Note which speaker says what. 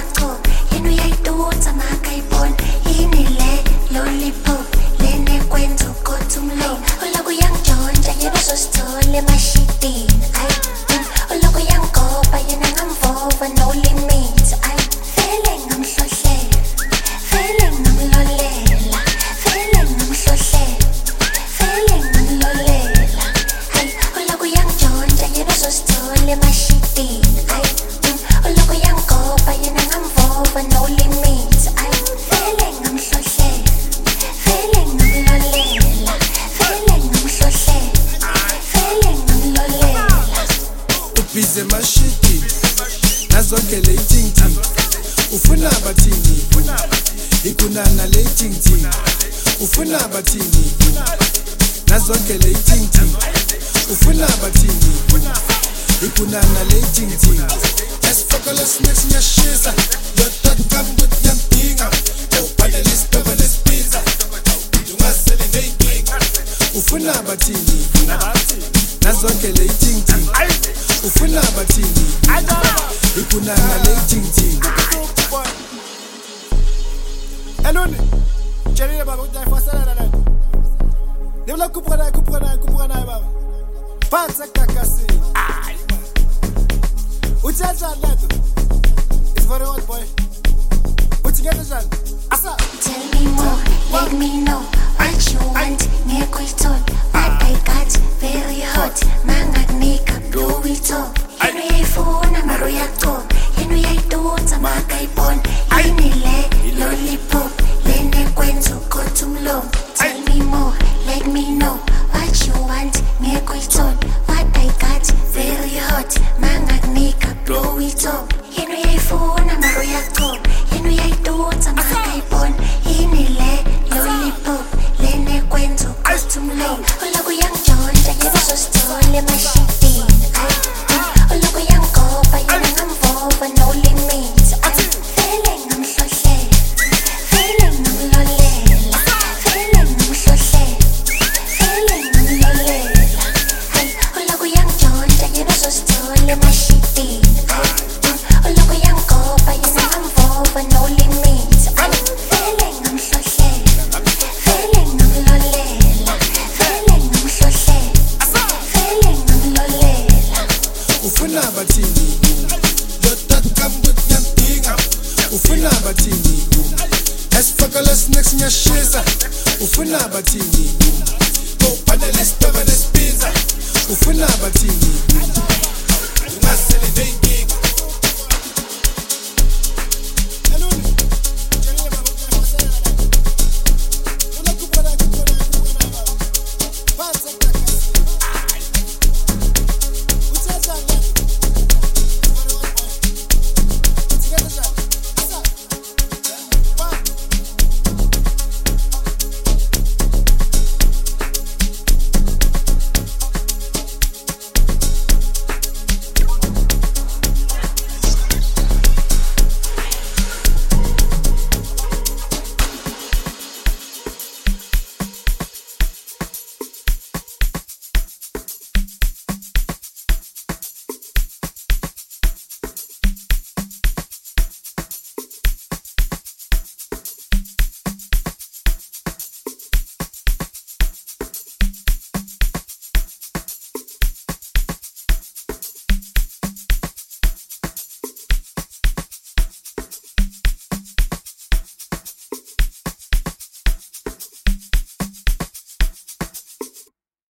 Speaker 1: yakho yini uyayidudza makayibona yini le lollipop lene kwenza ukhotha umlomo ulokhu uyangitshontsha yena uzosithola emashitini ulokhu uyangigoba yena ngamvova no limit vele ngamhlohlela vele ngamlolela vele ngamhlohlela vele ngamlolela ulokhu uyangitshontsha yena uzosithola emashitini ulokhu uyangigoba yena ngamvova no limit vele ngamhlohlela vele ngamlolela vele ngamhlohlela vele ngamlolela
Speaker 2: ubhize mashiti nazonke le ting ufuna bathini ikunana le ting ufuna bathini nazonke le ting ufuna bathini ikunana le ting esifokole snacks nyashisa yotatcam with yamdinga ubhale lisitoba lesipizza ungasele neyinkinga ufuna bathini nazonke le ting ufuna bathini ikunana le ting
Speaker 3: Eloni Chelile baba uthi ayifasela la lento Lebula kuphuka naye baba Phansi ekakasini Uthi kanjani lento It's very hot boy Uthi ngeke njani Asa
Speaker 1: Tell me more, let me know what you want. Ngekho ithole, what I got very hot. Mangakunika Louis top. Yini uyayifuna mara uyagcoba. Yini uyayidudza makayibona. Yini le lollipop lene kwenza ukhotha umlomo. Tell me more, let me know what you want. Ngekho ithole, what I got very hot. Mangakunika Louis top. Yini uyayifuna mara uyagcoba. Yini uyayidudza makayibona. Yini le lollipop lene kwenza ukhotha umlomo ulokhu uyangitshontsha yena uzosithola emashitini ulokhu uyangigoba yena ngamvova no limit vele ngamhlohlela vele ngamlolela vele ngamhlohlela vele ngamlolela ulokhu uyangitshontsha yena uzosithola emashitini ulokhu uyangigoba yena ngamvova no limit vele ngamhlohlela vele ngamlolela vele ngamhlohlela vele ngamlolela
Speaker 2: ufuna bathini yotatcam with yamdinga ufuna bathini esifokole snacks nyashisa ufuna bathini ubhale lisitoba lesipizza ufuna bathini ungasele